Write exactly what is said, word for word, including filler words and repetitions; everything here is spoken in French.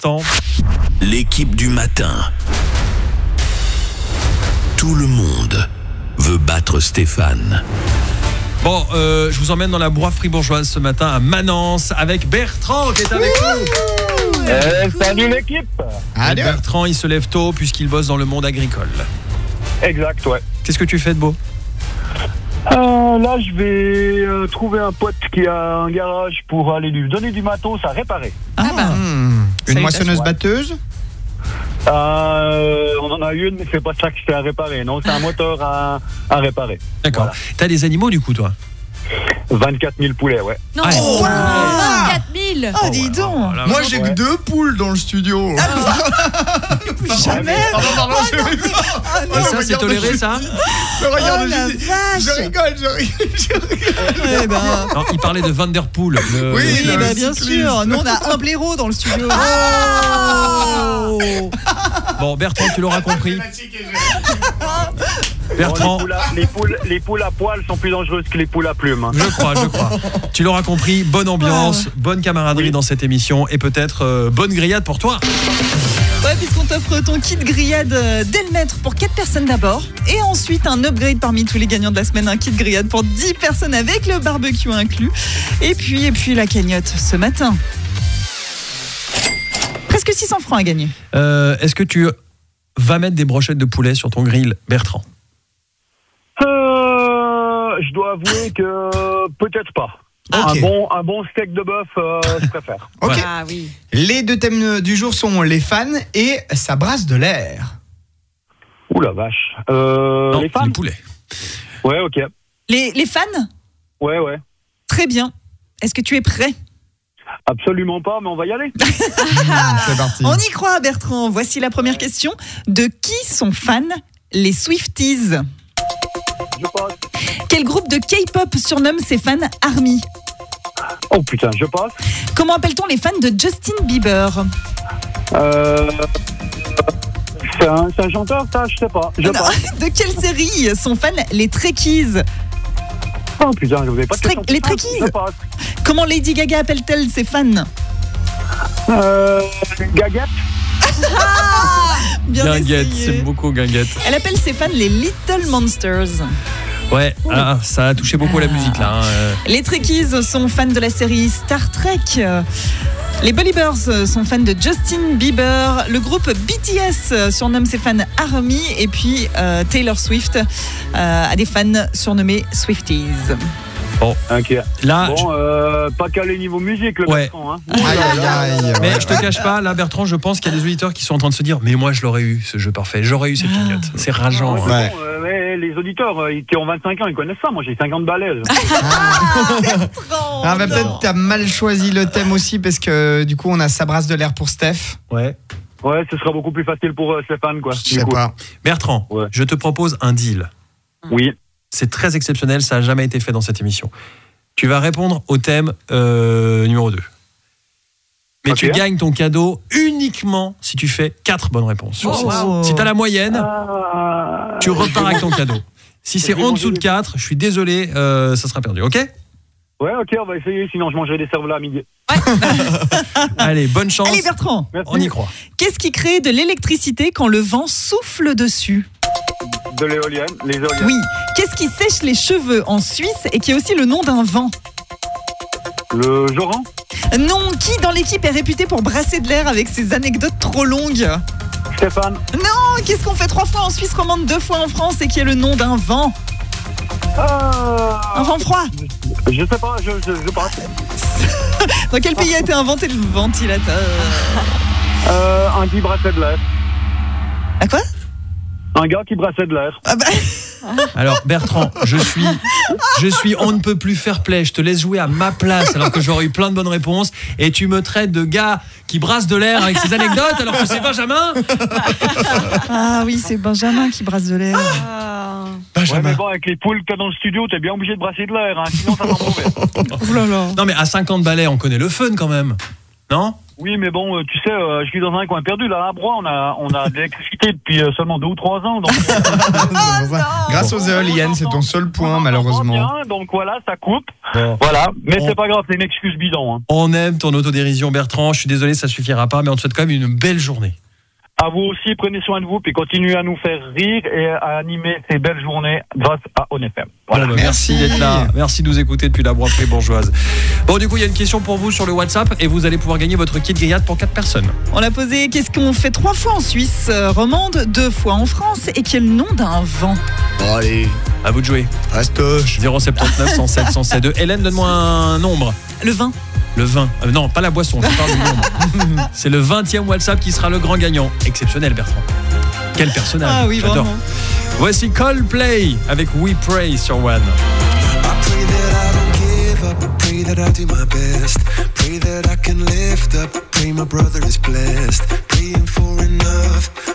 instant. L'équipe du matin. Tout le monde veut battre Stéphane. Bon, euh, je vous emmène dans la broie fribourgeoise ce matin à Manance avec Bertrand qui est avec nous. Euh, salut l'équipe. Et Bertrand, il se lève tôt puisqu'il bosse dans le monde agricole. Exact, ouais. Qu'est-ce que tu fais de beau ? Euh, là, je vais euh, trouver un pote qui a un garage pour aller lui donner du matos à réparer. Ah bah. Mmh. Une moissonneuse ouais. batteuse ? Euh, on en a une, mais c'est pas ça que c'est à réparer. Non, c'est un moteur à, à réparer. D'accord. Voilà. T'as des animaux du coup, toi ? vingt-quatre mille poulets, ouais. Non, Ah, oh, ouais. vingt-quatre mille. Oh, dis donc. Oh, là, Moi, là, j'ai ouais. que deux poules dans le studio. Jamais. Pardon, pardon, je rigole. Et ça, c'est toléré, ça ? Je regarde, Oh, la je, vache. je rigole, je rigole, je rigole. Eh ben, Non, il parlait de Vanderpool. Le... Oui, oui, le bah, bien cycliste. sûr. Nous, on a un blaireau dans le studio. Oh Bon, Bertrand, tu l'auras compris. Bon, Bertrand, les, poules à, les, poules, les poules à poils sont plus dangereuses que les poules à plumes. Hein. je crois, je crois. Tu l'auras compris, bonne ambiance, bonne camaraderie Oui. dans cette émission et peut-être euh, bonne grillade pour toi. Ouais, puisqu'on t'offre ton kit grillade euh, Delmaître pour quatre personnes d'abord. Et ensuite, un upgrade parmi tous les gagnants de la semaine. Un kit grillade pour dix personnes avec le barbecue inclus. Et puis, et puis la cagnotte ce matin. Presque six cents francs à gagner. Euh, est-ce que tu vas mettre des brochettes de poulet sur ton grill, Bertrand ? Euh, je dois avouer que peut-être pas. Ok. Un, bon, un bon steak de bœuf, euh, je préfère. Ok. Ouais. Ah oui. Les deux thèmes du jour sont les fans et ça brasse de l'air. Ouh la vache. Euh, Non, les fans les poulets. Ouais, ok. Les, les fans ? Ouais, ouais. Très bien. Est-ce que tu es prêt ? Absolument pas, mais on va y aller. C'est parti. On y croit, Bertrand. Voici la première question. De qui sont fans les Swifties ? Je passe. Quel groupe de K-pop surnomme ses fans ARMY ? Oh putain, je passe. Comment appelle-t-on les fans de Justin Bieber ? Euh, c'est, un, c'est un chanteur, ça, je sais pas. Je Non. passe. De quelle série sont fans les Trekkies ? Oh putain, je vous ai pas de Strek- question. les Trekkies. Je passe. Comment Lady Gaga appelle-t-elle ses fans ? Euh, Gaguette. Bien Guinguette, essayé. c'est beaucoup Guinguette. Elle appelle ses fans les Little Monsters. Ouais, ah, ça a touché beaucoup la musique là. Hein. euh. Les Trekkies sont fans de la série Star Trek. Les Beliebers sont fans de Justin Bieber. Le groupe B T S surnomme ses fans ARMY. Et puis euh, Taylor Swift euh, a des fans surnommés Swifties. Ok. Là, Bon, euh, pas calé niveau musique, le Ouais. Bertrand, hein. Aïe, aïe, aïe. mais Ouais. je te cache pas, là Bertrand, je pense qu'il y a des auditeurs qui sont en train de se dire mais moi je l'aurais eu ce jeu parfait, j'aurais eu cette cagnotte. C'est rageant. Ouais, hein. c'est Ouais. bon, euh, mais les auditeurs euh, qui ont vingt-cinq ans, ils connaissent ça. Moi, j'ai cinquante balais. Ah, bah, peut-être t'as mal choisi le thème aussi parce que du coup on a ça brasse de l'air pour Steph. Ouais. Ouais, ce sera beaucoup plus facile pour euh, Stéphane, quoi. Je du sais coup. pas. Bertrand, Ouais. je te propose un deal. Oui. C'est très exceptionnel, ça n'a jamais été fait dans cette émission. Tu vas répondre au thème euh, numéro deux. Mais Ok. tu gagnes ton cadeau uniquement si tu fais quatre bonnes réponses sur Oh, six. wow. Si tu as la moyenne, Euh, tu repars avec ton cadeau. Si c'est Je vais en dessous de manger- quatre, je suis désolé, euh, ça sera perdu, ok ? Ouais, ok, on va essayer, sinon je mangerai des cervelas à midi. Allez, bonne chance, Allez Bertrand, Merci. on y croit. qu'est-ce qui crée de l'électricité quand le vent souffle dessus ? De l'éolienne, les éoliennes. Oui. Qu'est-ce qui sèche les cheveux en Suisse et qui est aussi le nom d'un vent ? Le Joran. Non, qui dans l'équipe est réputé pour brasser de l'air avec ses anecdotes trop longues ? Stéphane. Non, qu'est-ce qu'on fait trois fois en Suisse romande, deux fois en France et qui est le nom d'un vent ? Euh, Un vent froid. Je sais pas, je, je, je passe. Dans quel pays a été inventé le ventilateur ? Euh, un qui brassait de l'air. À quoi ? Un gars qui brassait de l'air. Ah bah, Alors Bertrand, je suis, je suis on ne peut plus fair play. Je te laisse jouer à ma place alors que j'aurais eu plein de bonnes réponses et tu me traites de gars qui brasse de l'air avec ses anecdotes alors que c'est Benjamin. ah oui, c'est Benjamin qui brasse de l'air. Ouais, Benjamin. mais bon, avec les poules que t'as dans le studio, t'es bien obligé de brasser de l'air, hein, sinon ça sent mauvais. Ouh là là. Non mais à cinquante balais, on connaît le fun quand même, non ? Oui, mais bon, euh, tu sais, euh, je vis dans un coin perdu. Là, à Broye, on a, on a de l'électricité depuis euh, seulement deux ou trois ans. Donc, Grâce aux éoliennes, c'est ton seul point, malheureusement. Bien, donc voilà, ça coupe. Bon. Voilà, mais On- c'est pas grave, c'est une excuse bidon. Hein. On aime ton autodérision, Bertrand. Je suis désolé, ça suffira pas, mais on te souhaite quand même une belle journée. À vous aussi, prenez soin de vous, puis continuez à nous faire rire et à animer ces belles journées grâce à On F M. Voilà. Bon, bah, merci, Merci. d'être là. Merci de nous écouter depuis la Broye bourgeoise. Bon, du coup, il y a une question pour vous sur le WhatsApp et vous allez pouvoir gagner votre kit grillade pour quatre personnes. On l'a posé, qu'est-ce qu'on fait trois fois en Suisse euh, romande, deux fois en France et quel nom d'un vent? Bon, allez, À vous de jouer. fastoche. zéro sept neuf, cent sept, cent sept deux. Hélène, donne-moi un nombre. Le vin. Le vingt. Euh, non, pas la boisson, je parle du nombre. C'est le vingtième WhatsApp qui sera le grand gagnant. Exceptionnel, Bertrand. Quel personnage. Ah oui, J'adore. vraiment. Voici Coldplay avec We Pray sur One. I pray that I don't give up. I pray that I do my best. Pray that I can lift up. Pray my brother is blessed. Praying for enough.